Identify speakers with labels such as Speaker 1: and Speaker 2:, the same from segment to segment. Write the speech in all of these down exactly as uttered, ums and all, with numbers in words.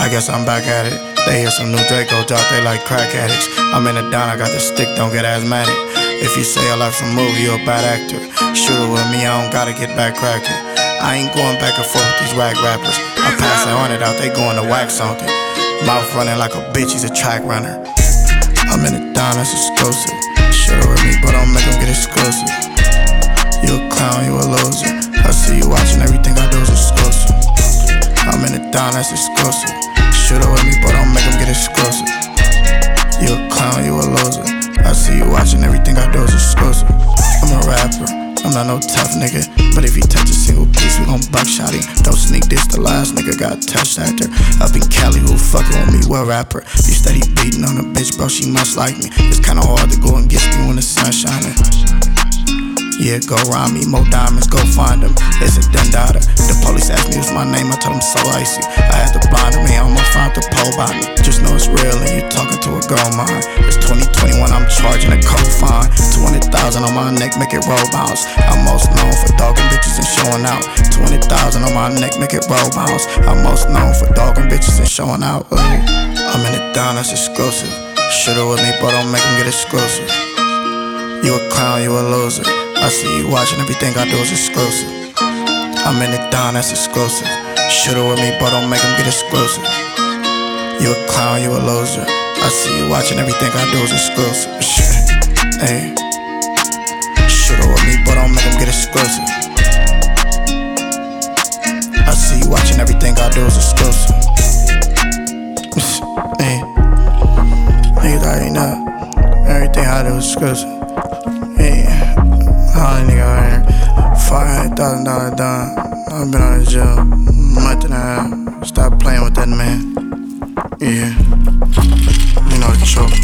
Speaker 1: I guess I'm back at it. They hear some new Draco drop, they like crack addicts. I'm in the down, I got the stick, don't get asthmatic. If you say your life's a movie, you a bad actor. Shoot it with me, I don't gotta get back cracking. I ain't going back and forth with these rag rappers. I pass a hundred out, they going to wax something. Mouth running like a bitch, he's a track runner. I'm in the down, that's exclusive. Shoot it with me, but don't make him get exclusive. You a clown, you a loser. I see you watching, everything I do is exclusive. I'm in the down, that's exclusive. Shoot it with me, but don't make him get exclusive. You a clown, you a loser. I see you watching, everything I do is exclusive. I'm a rapper, I'm not no tough nigga. But if he touch a single piece, we gon' buckshot him. Don't sneak this, the last nigga got touched after. Up in Cali, who fucking with me, what rapper? You steady beating on a bitch, bro, she must like me. It's kinda hard to go and get me when the sun's shining. Yeah, go round me, more diamonds, go find them. It's a Dundada. The police asked me what's my name, I told them so icy. I had to blind them, I almost found the pole by me. Just know it's real and you talking to a girl of mine. It's twenty twenty-one, I'm charging a cold fine. two hundred thousand on my neck, make it roll bounce. I'm most known for dogging bitches and showing out. two hundred thousand on my neck, make it roll bounce. I'm most known for dogging bitches and showing out. Ooh. I'm in it down, that's exclusive. Shoulda with me, but don't make them get exclusive. You a clown, you a loser. I see you watching, everything I do is exclusive. I'm in it down, that's exclusive. Shoulda with me, but don't make him get exclusive. You a clown, you a loser. I see you watching, everything I do is exclusive. Hey. Shoulda with me, but don't make him get exclusive. I see you watching, everything I do is exclusive. Hey. Niggas already know, everything I do is exclusive. Hey. All nigga out here, five hundred thousand dollar done. I've been out of jail a month and a half. Stop playing with that man. Yeah, you know the truth.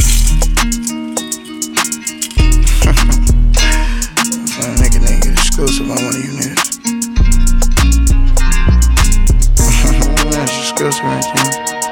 Speaker 1: That nigga didn't get exclusive on one of you niggas. That's exclusive right there.